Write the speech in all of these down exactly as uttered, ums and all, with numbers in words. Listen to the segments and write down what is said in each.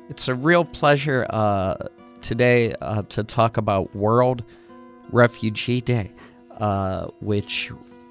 It's a real pleasure uh, today uh, to talk about World Refugee Day, uh, which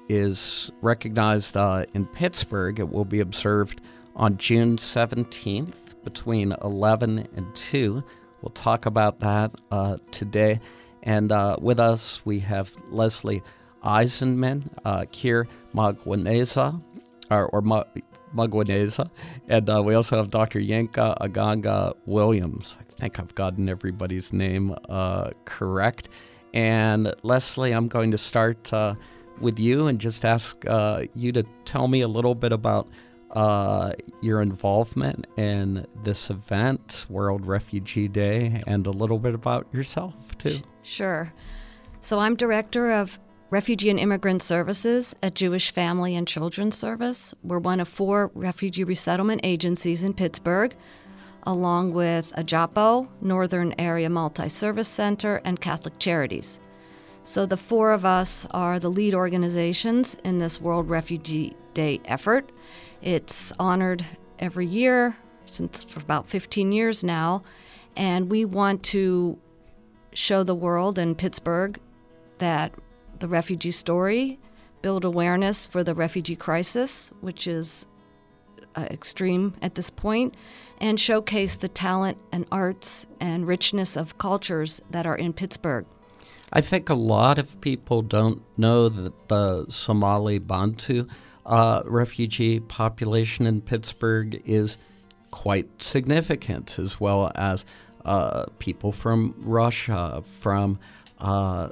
is recognized uh, in Pittsburgh. It will be observed on June seventeenth between eleven and two. We'll talk about that uh, today. And uh, with us, we have Leslie Eisenman, uh, Keir Magwaneza, or, or Ma- Magwaneza, and uh, we also have Doctor Yinka Aganga Williams. I think I've gotten everybody's name uh, correct. And Leslie, I'm going to start uh, with you and just ask uh, you to tell me a little bit about uh, your involvement in this event, World Refugee Day, and a little bit about yourself, too. Sure. So I'm director of Refugee and Immigrant Services at Jewish Family and Children's Service. We're one of four refugee resettlement agencies in Pittsburgh, along with AJAPO, Northern Area Multi-Service Center, and Catholic Charities. So the four of us are the lead organizations in this World Refugee Day effort. It's honored every year since for about fifteen years now, and we want to show the world and Pittsburgh that the refugee story, build awareness for the refugee crisis, which is uh, extreme at this point, and showcase the talent and arts and richness of cultures that are in Pittsburgh. I think a lot of people don't know that the Somali Bantu uh, refugee population in Pittsburgh is quite significant, as well as uh, people from Russia, from Uh,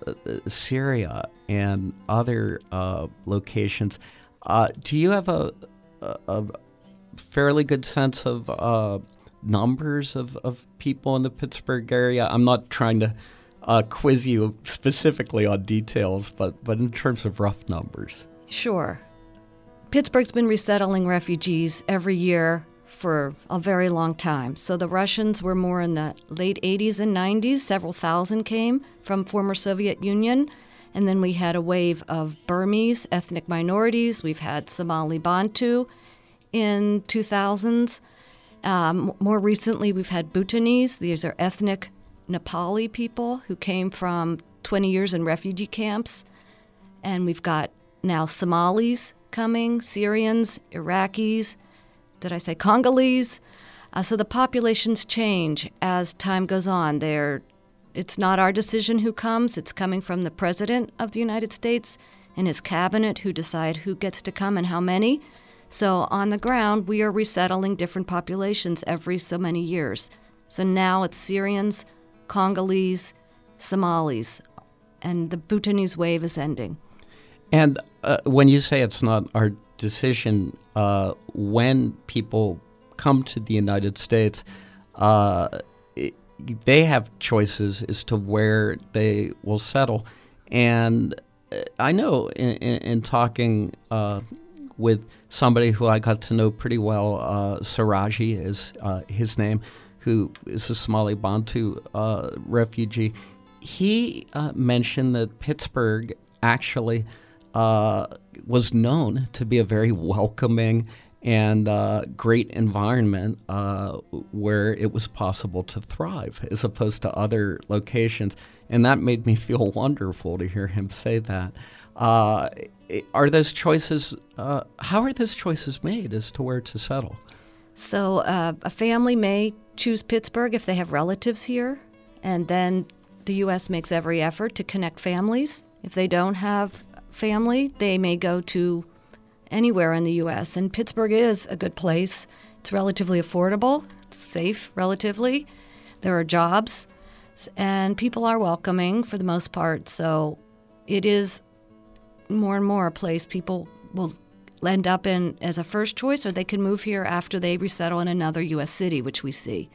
Syria, and other uh, locations. Uh, do you have a, a, a fairly good sense of uh, numbers of, of people in the Pittsburgh area? I'm not trying to uh, quiz you specifically on details, but, but in terms of rough numbers. Sure. Pittsburgh's been resettling refugees every year for a very long time. So the Russians were more in the late eighties and nineties. Several thousand came from former Soviet Union. And then we had a wave of Burmese, ethnic minorities. We've had Somali Bantu in two thousands. Um, more recently, we've had Bhutanese. These are ethnic Nepali people who came from twenty years in refugee camps. And we've got now Somalis coming, Syrians, Iraqis, did I say Congolese? Uh, so the populations change as time goes on. They're, it's not our decision who comes. It's coming from the President of the United States and his cabinet who decide who gets to come and how many. So on the ground, we are resettling different populations every so many years. So now it's Syrians, Congolese, Somalis, and the Bhutanese wave is ending. And uh, when you say it's not our decision, uh, when people come to the United States, uh, it, they have choices as to where they will settle. And I know in, in, in talking uh, with somebody who I got to know pretty well, uh, Siraji is uh, his name, who is a Somali Bantu uh, refugee, he uh, mentioned that Pittsburgh actually Uh, was known to be a very welcoming and uh, great environment uh, where it was possible to thrive as opposed to other locations. And that made me feel wonderful to hear him say that. Uh, are those choices, uh, how are those choices made as to where to settle? So uh, a family may choose Pittsburgh if they have relatives here, and then the U S makes every effort to connect families. If they don't have family, they may go to anywhere in the U S, and Pittsburgh is a good place. It's relatively affordable, it's safe relatively. There are jobs, and people are welcoming for the most part. So it is more and more a place people will end up in as a first choice, or they can move here after they resettle in another U S city, which we see.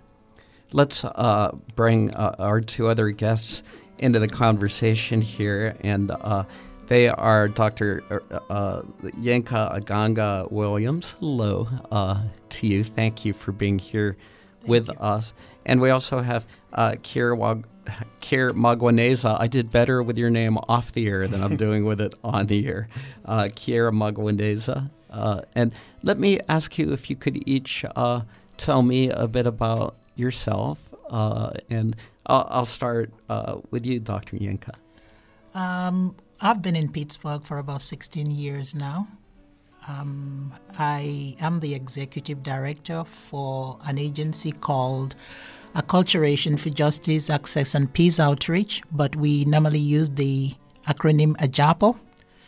Let's uh, bring uh, our two other guests into the conversation here, and uh, they are Doctor Uh, Yinka Aganga Williams. Hello uh, to you. Thank you for being here Thank with you. us. And we also have uh, Keir, Wag- Keir Magwaneza. I did better with your name off the air than I'm doing with it on the air. Uh, Keir Magwaneza. Uh, and let me ask you if you could each uh, tell me a bit about yourself, uh, and I'll, I'll start uh, with you, Doctor Yinka. Um, I've been in Pittsburgh for about sixteen years now. Um, I am the executive director for an agency called Acculturation for Justice, Access and Peace Outreach, but we normally use the acronym AJAPO.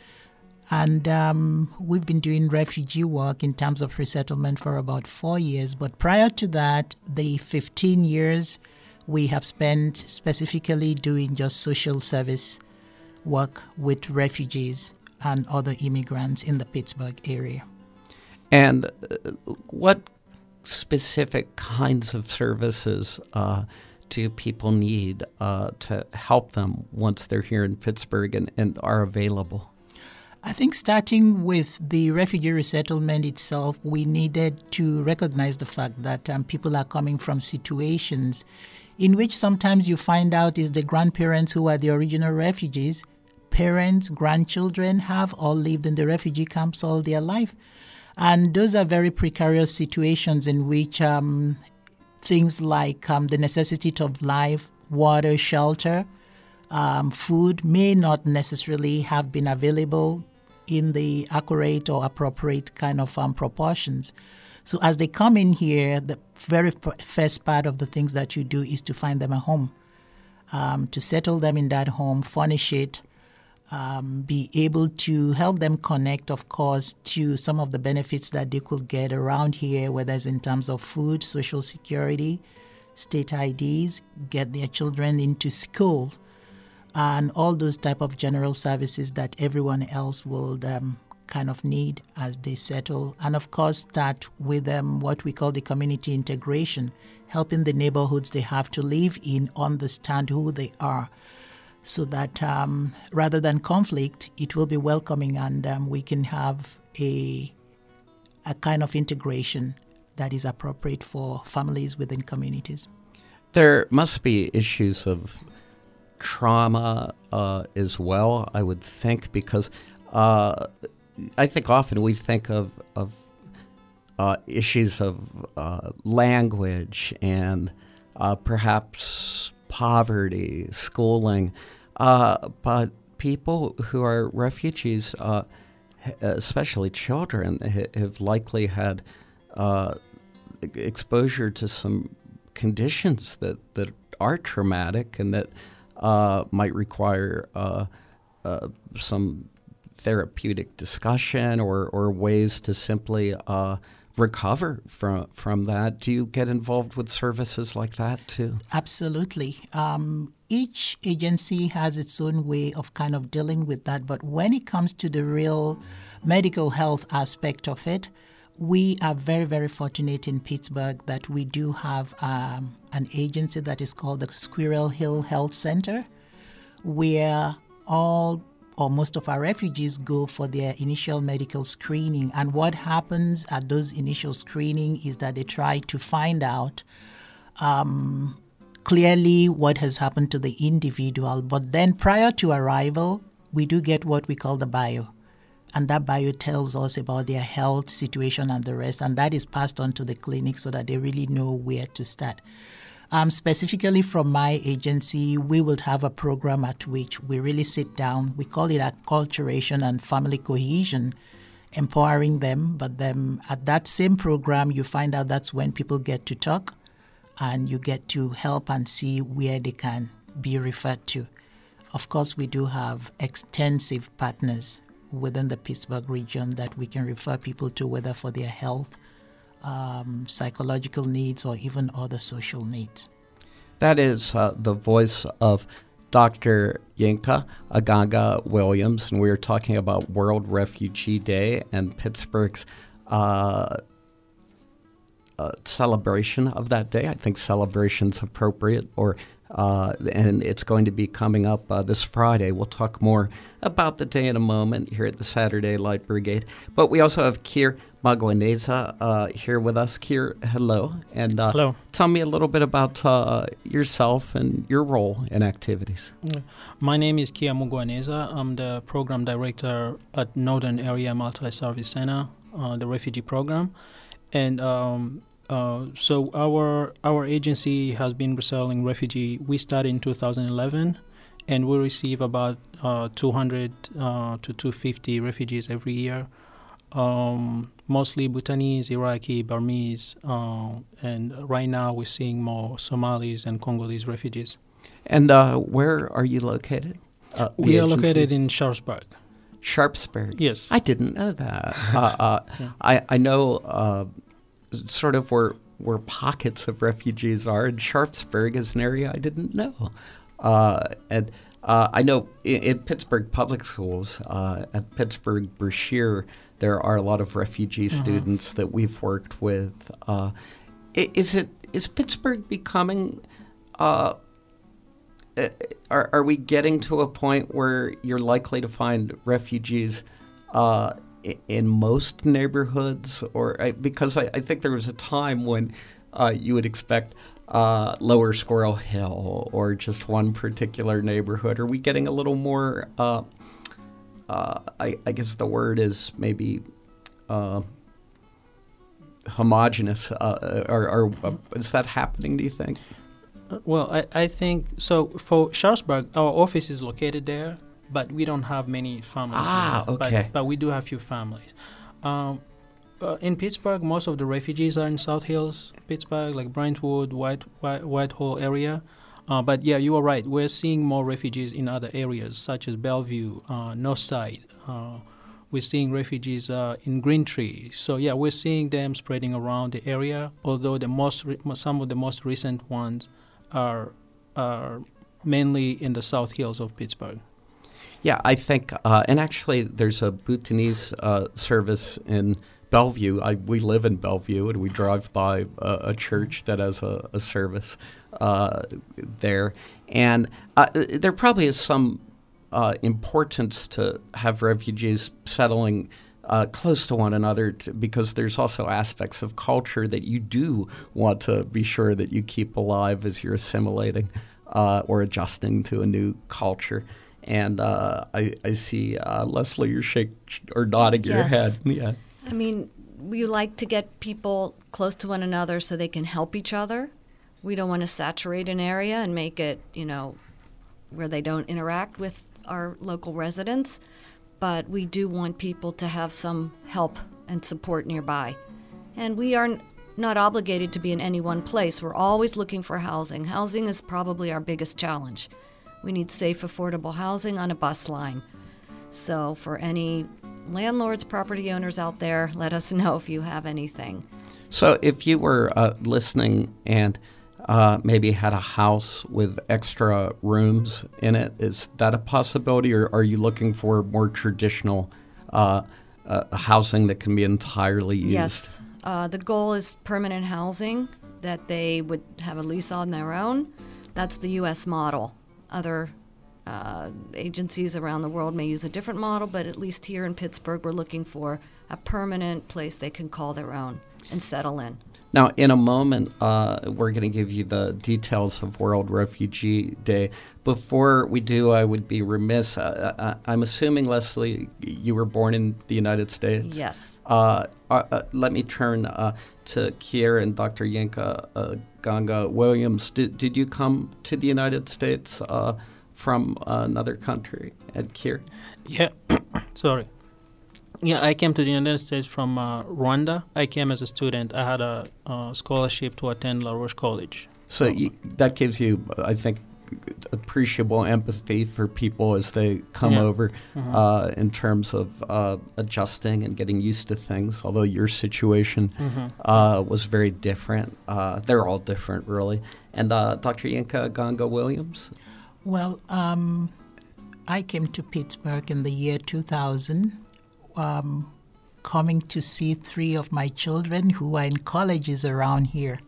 And um, we've been doing refugee work in terms of resettlement for about four years. But prior to that, the fifteen years we have spent specifically doing just social service work with refugees and other immigrants in the Pittsburgh area. And uh, what specific kinds of services uh, do people need uh, to help them once they're here in Pittsburgh and, and are available? I think starting with the refugee resettlement itself, we needed to recognize the fact that um, people are coming from situations in which sometimes you find out is the grandparents who are the original refugees. Parents, grandchildren have all lived in the refugee camps all their life. And those are very precarious situations in which um, things like um, the necessity of life, water, shelter, um, food may not necessarily have been available in the accurate or appropriate kind of um, proportions. So as they come in here, the very first part of the things that you do is to find them a home, um, to settle them in that home, furnish it, um, be able to help them connect, of course, to some of the benefits that they could get around here, whether it's in terms of food, social security, state I Ds, get their children into school, and all those type of general services that everyone else will um, kind of need as they settle. And of course, start with um, what we call the community integration, helping the neighborhoods they have to live in understand who they are, so that um, rather than conflict, it will be welcoming, and um, we can have a a kind of integration that is appropriate for families within communities. There must be issues of trauma uh, as well, I would think, because uh, I think often we think of, of uh, issues of uh, language and uh, perhaps poverty, schooling, uh, but people who are refugees, uh, especially children, ha- have likely had uh, exposure to some conditions that, that are traumatic and that Uh, might require uh, uh, some therapeutic discussion or, or ways to simply uh, recover from from that. Do you get involved with services like that too? Absolutely. Um, each agency has its own way of kind of dealing with that. But when it comes to the real medical health aspect of it, we are very, very fortunate in Pittsburgh that we do have um, an agency that is called the Squirrel Hill Health Center, where all or most of our refugees go for their initial medical screening. And what happens at those initial screening is that they try to find out um, clearly what has happened to the individual. But then prior to arrival, we do get what we call the bio. And that bio tells us about their health situation and the rest, and that is passed on to the clinic so that they really know where to start. Um, specifically from my agency, we will have a program at which we really sit down. We call it acculturation and family cohesion, empowering them. But then at that same program, you find out that's when people get to talk, and you get to help and see where they can be referred to. Of course, we do have extensive partners within the Pittsburgh region that we can refer people to, whether for their health, um, psychological needs, or even other social needs. That is uh, the voice of Doctor Yinka Aganga Williams, and we were talking about World Refugee Day and Pittsburgh's uh, uh, celebration of that day. I think celebration's appropriate, or Uh, and it's going to be coming up uh, this Friday. We'll talk more about the day in a moment here at the Saturday Light Brigade. But we also have Keir Magwaneza uh, here with us. Keir, hello. And uh, hello. Tell me a little bit about uh, yourself and your role in activities. My name is Keir Magwaneza. I'm the program director at Northern Area Multi-Service Center, uh, the refugee program. And um, Uh, so our our agency has been resettling refugee. We started in two thousand eleven, and we receive about uh, two hundred uh, to two hundred fifty refugees every year. Um, mostly Bhutanese, Iraqi, Burmese, uh, and right now we're seeing more Somalis and Congolese refugees. And uh, where are you located? Uh, we are agency? located in Sharpsburg. Sharpsburg. Yes. I didn't know that. uh, uh, Yeah. I, I know uh, sort of where where pockets of refugees are, and Sharpsburg is an area I didn't know. Uh, and uh, I know in, in Pittsburgh Public Schools, uh, at Pittsburgh Brashear, there are a lot of refugee Mm-hmm. students that we've worked with. Uh, i- is it is Pittsburgh becoming? Uh, uh, are are we getting to a point where you're likely to find refugees uh, i- in most neighborhoods, or I, because I, I think there was a time when uh, you would expect uh, Lower Squirrel Hill or just one particular neighborhood. Are we getting a little more? Uh, uh, I, I guess the word is maybe uh, homogenous. Uh, or, or uh, is that happening? Do you think? Uh, Well, I, I think so. For Sharpsburg, our office is located there, but we don't have many families. Ah, there. okay. But, but we do have few families. Um, uh, in Pittsburgh, most of the refugees are in South Hills, Pittsburgh, like Brentwood, White, White Whitehall area. Uh, but yeah, you are right. We're seeing more refugees in other areas, such as Bellevue, uh, North Side. Uh, we're seeing refugees uh, in Green Tree. So yeah, we're seeing them spreading around the area. Although the most, re- some of the most recent ones are are mainly in the South Hills of Pittsburgh. Yeah, I think, uh, and actually, there's a Bhutanese uh, service in Bellevue. I, we live in Bellevue, and we drive by a, a church that has a, a service uh, there. And uh, there probably is some uh, importance to have refugees settling uh, close to one another, to, because there's also aspects of culture that you do want to be sure that you keep alive as you're assimilating uh, or adjusting to a new culture. And uh, I, I see, uh, Leslie, you're shaking or nodding your Yes. head. Yeah. I mean, we like to get people close to one another so they can help each other. We don't want to saturate an area and make it, you know, where they don't interact with our local residents. But we do want people to have some help and support nearby. And we are n- not obligated to be in any one place. We're always looking for housing. Housing is probably our biggest challenge. We need safe, affordable housing on a bus line. So for any landlords, property owners out there, let us know if you have anything. So if you were uh, listening and uh, maybe had a house with extra rooms in it, is that a possibility, or are you looking for more traditional uh, uh, housing that can be entirely used? Yes. Uh, the goal is permanent housing, that they would have a lease on their own. That's the U S model. Other uh, agencies around the world may use a different model, but at least here in Pittsburgh, we're looking for a permanent place they can call their own and settle in. Now, in a moment, uh, we're going to give you the details of World Refugee Day. Before we do, I would be remiss. Uh, I, I'm assuming, Leslie, you were born in the United States? Yes. Uh, uh, uh, let me turn uh, to Kier and Doctor Yinka uh, Ganga Williams. Did, did you come to the United States uh, from uh, another country? And Kier? Yeah, sorry. Yeah, I came to the United States from uh, Rwanda. I came as a student. I had a uh, scholarship to attend La Roche College. So you, that gives you, I think, appreciable empathy for people as they come Yeah. over Mhm. uh, in terms of uh, adjusting and getting used to things, although your situation Mhm. uh, was very different. Uh, they're all different, really. And uh, Doctor Yinka Ganga Williams? Well, um, I came to Pittsburgh in the year two thousand, um, coming to see three of my children who are in colleges around here.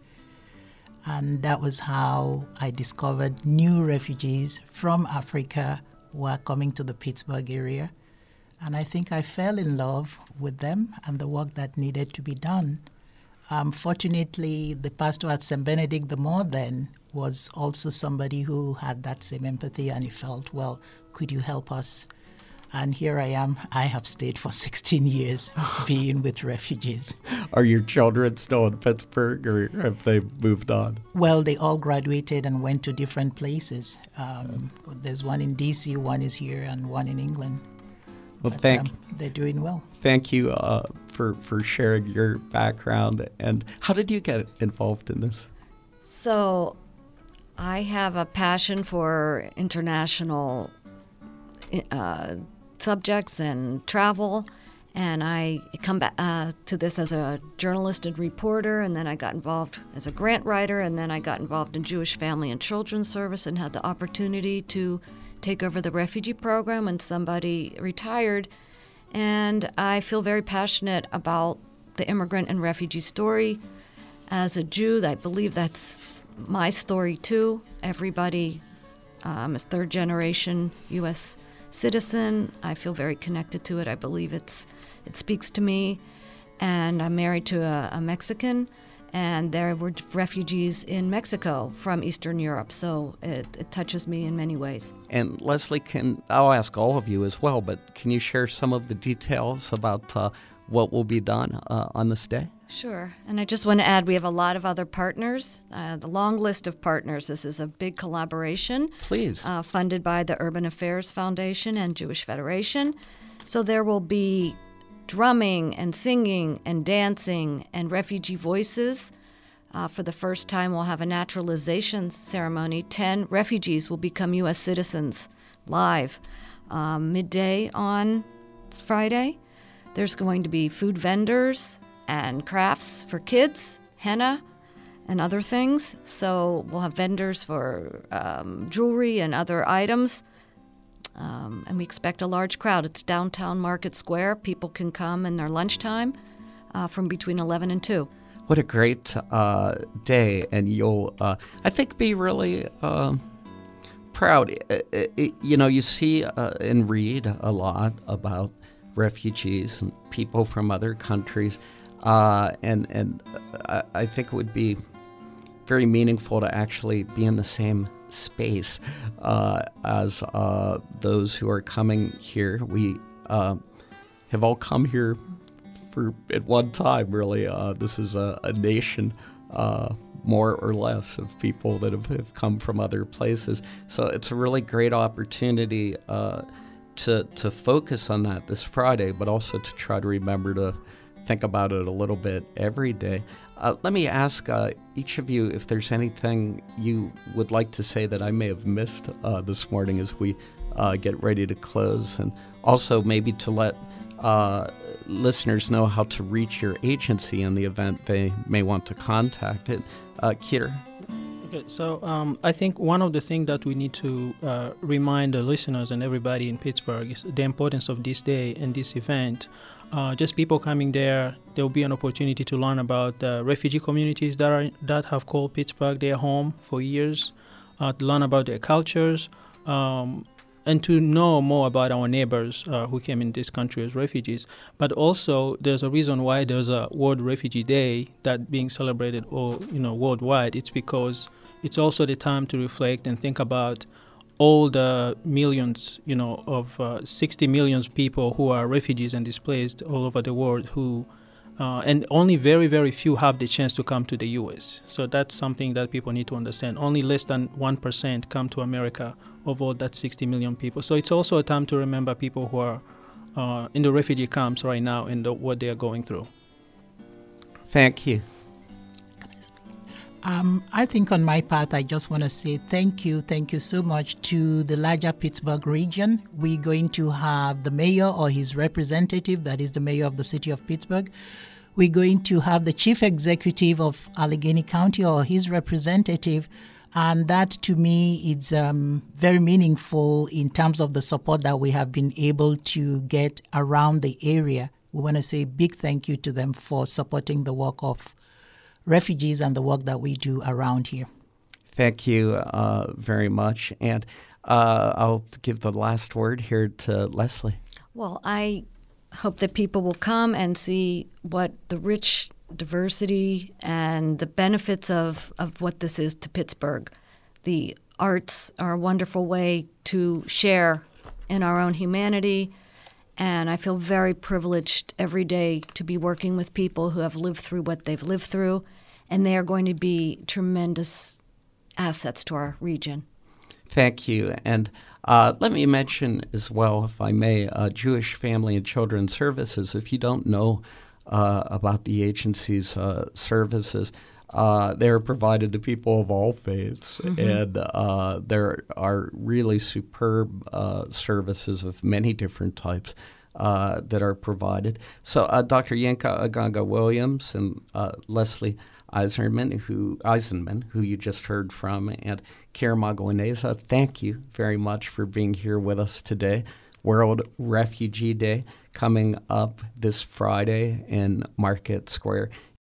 And that was how I discovered new refugees from Africa who are coming to the Pittsburgh area. And I think I fell in love with them and the work that needed to be done. Um, fortunately, the pastor at Saint Benedict the More then was also somebody who had that same empathy, and he felt, well, could you help us? And here I am. I have stayed for sixteen years being with refugees. Are your children still in Pittsburgh, or have they moved on? Well, they all graduated and went to different places. Um, there's one in D C, one is here, and one in England. Well, but, thank um, they're doing well. Thank you uh, for, for sharing your background. And how did you get involved in this? So I have a passion for international uh, subjects and travel, and I come back uh, to this as a journalist and reporter, and then I got involved as a grant writer, and then I got involved in Jewish Family and Children's Service and had the opportunity to take over the refugee program when somebody retired. And I feel very passionate about the immigrant and refugee story. As a Jew, I believe that's my story too. Everybody, I'm a third generation U S citizen. I feel very connected to it. I believe it's it speaks to me. And I'm married to a, a Mexican, and there were refugees in Mexico from Eastern Europe, so it, it touches me in many ways. And Leslie, can I'll ask all of you as well, but can you share some of the details about uh, what will be done uh, on this day? Sure. And I just want to add, we have a lot of other partners. Uh, the long list of partners. This is a big collaboration. Please. Uh, funded by the Urban Affairs Foundation and Jewish Federation. So there will be drumming and singing and dancing and refugee voices. Uh, for the first time, we'll have a naturalization ceremony. Ten refugees will become U S citizens live um, midday on Friday. There's going to be food vendors and crafts for kids, henna, and other things. So we'll have vendors for um, jewelry and other items. Um, and we expect a large crowd. It's downtown Market Square. People can come in their lunchtime uh, from between eleven and two. What a great uh, day. And you'll, uh, I think, be really uh, proud. It, it, you know, you see uh, and read a lot about refugees and people from other countries. Uh, and and I, I think it would be very meaningful to actually be in the same space uh, as uh, those who are coming here. We uh, have all come here for at one time, really. Uh, this is a, a nation, uh, more or less, of people that have, have come from other places. So it's a really great opportunity uh, to to focus on that this Friday, but also to try to remember to think about it a little bit every day. Uh, let me ask uh, each of you if there's anything you would like to say that I may have missed uh, this morning as we uh, get ready to close, and also maybe to let uh, listeners know how to reach your agency in the event they may want to contact it. Uh, Kieter? Okay, so um, I think one of the things that we need to uh, remind the listeners and everybody in Pittsburgh is the importance of this day and this event. Uh, just people coming there, there will be an opportunity to learn about the refugee communities that are that have called Pittsburgh their home for years, uh, to learn about their cultures, um, and to know more about our neighbors uh, who came in this country as refugees. But also, there's a reason why there's a World Refugee Day that being celebrated all you know worldwide. It's because it's also the time to reflect and think about all the millions, you know, of uh, sixty million people who are refugees and displaced all over the world who, uh, and only very, very few have the chance to come to the U S. So that's something that people need to understand. Only less than one percent come to America of all that sixty million people. So it's also a time to remember people who are uh, in the refugee camps right now and the, what they are going through. Thank you. Um, I think on my part, I just want to say thank you, thank you so much to the larger Pittsburgh region. We're going to have the mayor or his representative, that is the mayor of the city of Pittsburgh. We're going to have the chief executive of Allegheny County or his representative. And that, to me, is um, very meaningful in terms of the support that we have been able to get around the area. We want to say a big thank you to them for supporting the work of refugees and the work that we do around here. Thank you uh, very much. And uh, I'll give the last word here to Leslie. Well, I hope that people will come and see what the rich diversity and the benefits of, of what this is to Pittsburgh. The arts are a wonderful way to share in our own humanity. And I feel very privileged every day to be working with people who have lived through what they've lived through, and they are going to be tremendous assets to our region. Thank you. And uh, let me mention as well, if I may, uh, Jewish Family and Children's Services. If you don't know uh, about the agency's uh, services, uh, they're provided to people of all faiths. Mm-hmm. And uh, there are really superb uh, services of many different types uh, that are provided. So uh, Doctor Yinka Aganga-Williams and uh, Leslie Eisenman, who Eisenman, who you just heard from, and Kira Maguineza, thank you very much for being here with us today. World Refugee Day coming up this Friday in Market Square.